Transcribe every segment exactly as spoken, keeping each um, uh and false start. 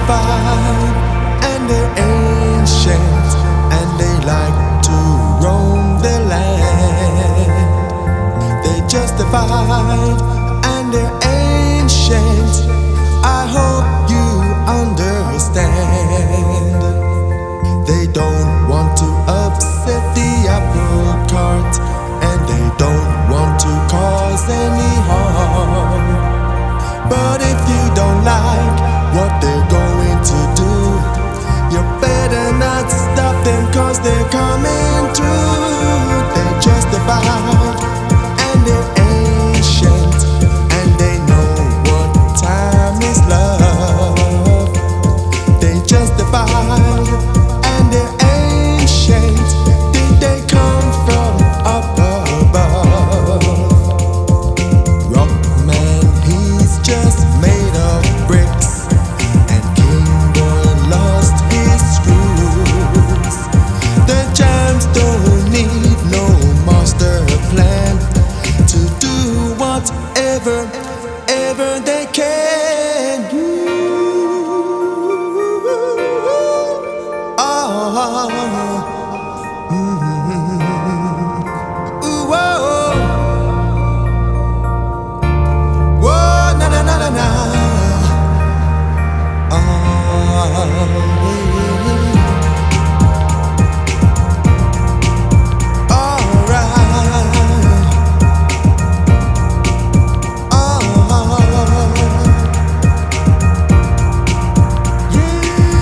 justified and they're ancient and they like to roam the land. They're justified and they're ancient. I hope you understand. They don't want to upset the apple cart and they don't want to cause any harm. But if you don't like what they're going to do, you better not stop them, cause they're coming through. They're justified and they're ancient and they know what time is love. They're justified and they're ancient. Did they come from up above? Rockman, he's just made of bricks, and King Boy lost his screws. The Jams don't need no master plan to do whatever, ever they can. Oh, mm-hmm. Ooh, whoa. Whoa, na na na na na. Oh, alright. Oh, yeah.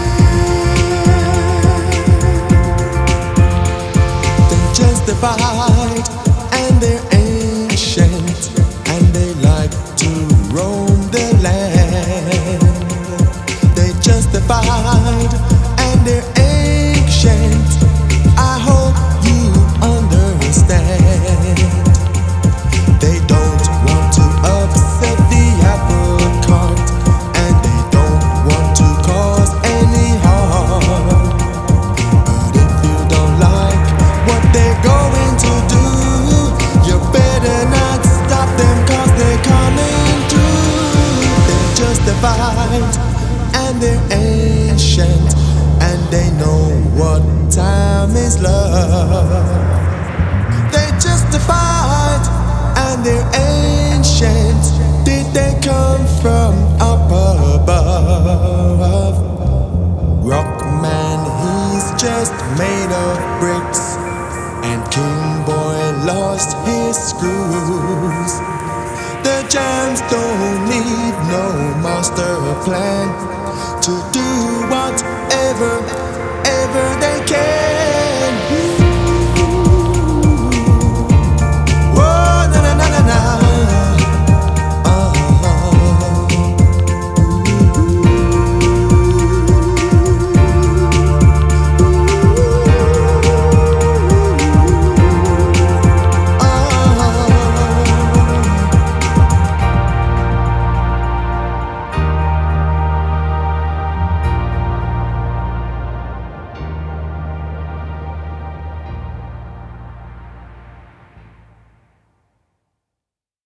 They're justified and they're ancient and they like to roam the land. They're justified and they're ancient. I hope you understand. They don't want to upset the apple cart and they don't want to cause any harm. But if you don't like what they're going to do, you better not stop them, cause they're coming through. They're justified and they're ancient and they know what time is love. They're justified and they're ancient. Did they come from up above? Rockman, he's just made of bricks, and King Boy lost his screws. The Jams don't need no master plan to do whatever, ever they can.